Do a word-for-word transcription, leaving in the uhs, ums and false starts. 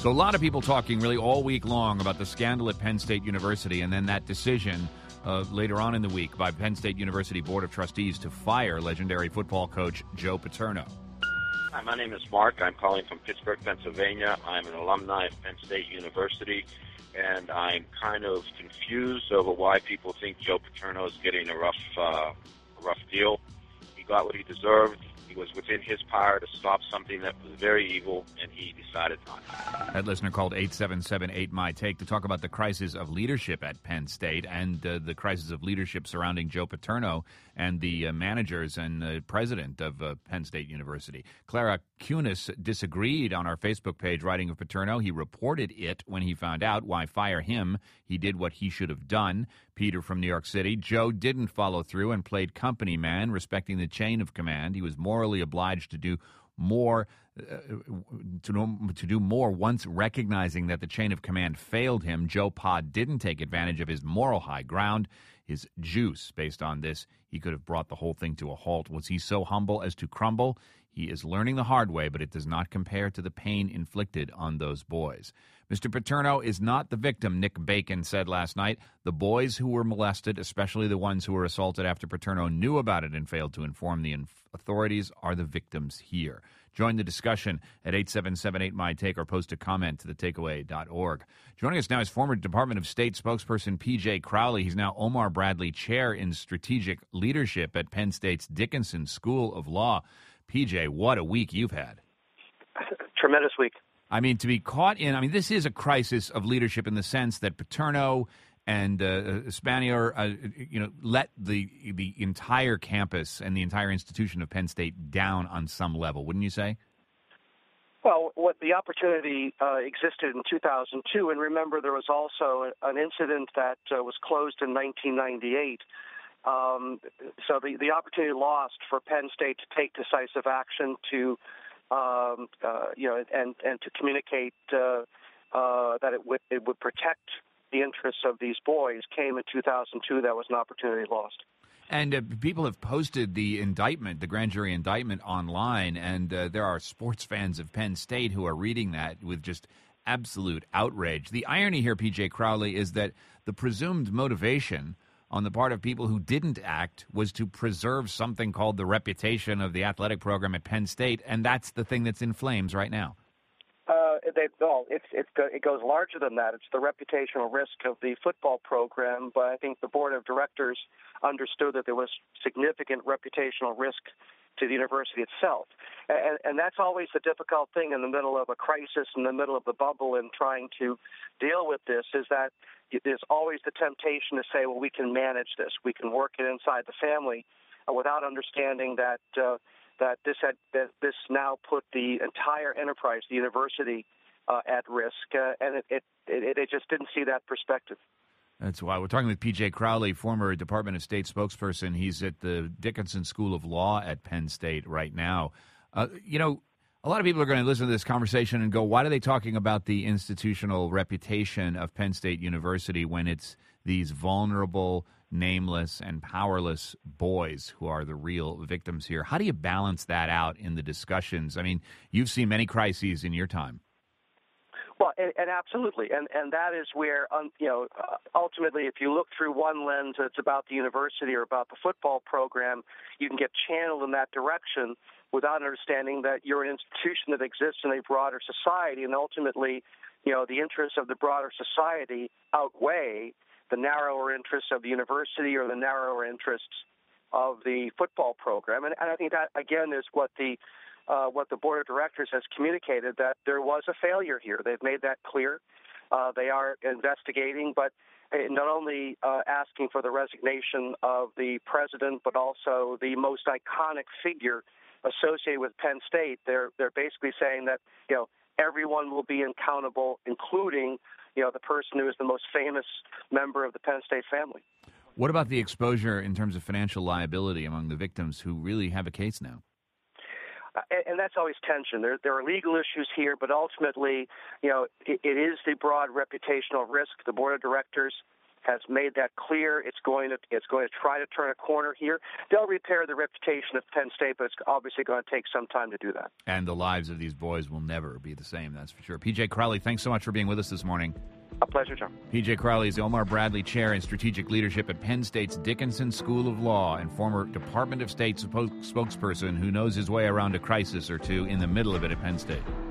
So a lot of people talking really all week long about the scandal at Penn State University and then that decision uh, later on in the week by Penn State University Board of Trustees to fire legendary football coach Joe Paterno. Hi, my name is Mark. I'm calling from Pittsburgh, Pennsylvania. I'm an alumni of Penn State University, and I'm kind of confused over why people think Joe Paterno is getting a rough, uh, rough deal. He got what he deserved. He was within his power to stop something that was very evil, and he decided not to. That listener called eight seven seven eight M Y Take to talk about the crisis of leadership at Penn State and uh, the crisis of leadership surrounding Joe Paterno and the uh, managers and the president of uh, Penn State University. Clara Kunis disagreed on our Facebook page, writing of Paterno. He reported it when he found out. Why fire him? He did what he should have done. Peter from New York City. Joe didn't follow through and played company man, respecting the chain of command. He was morally obliged to do more, uh, to, know, to do more once recognizing that the chain of command failed him. Joe Pod didn't take advantage of his moral high ground, his juice. Based on this, he could have brought the whole thing to a halt. Was he so humble as to crumble? He is learning the hard way, but it does not compare to the pain inflicted on those boys. Mister Paterno is not the victim, Nick Bacon said last night. The boys who were molested, especially the ones who were assaulted after Paterno knew about it and failed to inform the inf- authorities, are the victims here. Join the discussion at eight seven seven eight M Y Take or post a comment to the takeaway dot org. Joining us now is former Department of State spokesperson P J Crowley. He's now Omar Bradley Chair in Strategic Leadership at Penn State's Dickinson School of Law. P J, what a week you've had. Tremendous week. I mean, to be caught in, I mean, this is a crisis of leadership in the sense that Paterno and uh, Spanier, uh, you know, let the the entire campus and the entire institution of Penn State down on some level, wouldn't you say? Well, what the opportunity uh, existed in two thousand two, and remember there was also an incident that uh, was closed in nineteen ninety-eight. Um, so the, the opportunity lost for Penn State to take decisive action to, um, uh, you know, and, and to communicate uh, uh, that it would it would protect the interests of these boys came in two thousand two. That was an opportunity lost. And uh, people have posted the indictment, the grand jury indictment, online, and uh, there are sports fans of Penn State who are reading that with just absolute outrage. The irony here, P J Crowley, is that the presumed motivation on the part of people who didn't act was to preserve something called the reputation of the athletic program at Penn State, and that's the thing that's in flames right now. Uh, they, well, it's, it's, it goes larger than that. It's the reputational risk of the football program, but I think the board of directors understood that there was significant reputational risk to the university itself. And, and that's always the difficult thing in the middle of a crisis, in the middle of the bubble, and trying to deal with this, is that there's always the temptation to say, well, we can manage this. We can work it inside the family, uh, without understanding that uh, that this had that this now put the entire enterprise, the university, uh, at risk, uh, and it, it it it just didn't see that perspective. That's why we're talking with P J Crowley, former Department of State spokesperson. He's at the Dickinson School of Law at Penn State right now. Uh, you know, a lot of people are going to listen to this conversation and go, why are they talking about the institutional reputation of Penn State University when it's these vulnerable, nameless, and powerless boys who are the real victims here? How do you balance that out in the discussions? I mean, you've seen many crises in your time. Well, and, and absolutely, and and that is where, um, you know, uh, ultimately, if you look through one lens, it's about the university or about the football program, you can get channeled in that direction without understanding that you're an institution that exists in a broader society, and ultimately, you know, the interests of the broader society outweigh the narrower interests of the university or the narrower interests of the football program, and, and I think that again is what the Uh, what the board of directors has communicated, that there was a failure here. They've made that clear. Uh, they are investigating, but not only uh, asking for the resignation of the president, but also the most iconic figure associated with Penn State. They're they're basically saying that, you know, everyone will be accountable, including, you know, the person who is the most famous member of the Penn State family. What about the exposure in terms of financial liability among the victims who really have a case now? Uh, and, and that's always tension. There, there are legal issues here, but ultimately, you know, it, it is the broad reputational risk. The board of directors has made that clear. It's going to it's going to try to turn a corner here. They'll repair the reputation of Penn State, but it's obviously going to take some time to do that. And the lives of these boys will never be the same, that's for sure. P J Crowley, thanks so much for being with us this morning. A pleasure, John. P J Crowley is the Omar Bradley Chair in Strategic Leadership at Penn State's Dickinson School of Law and former Department of State spokesperson who knows his way around a crisis or two in the middle of it at Penn State.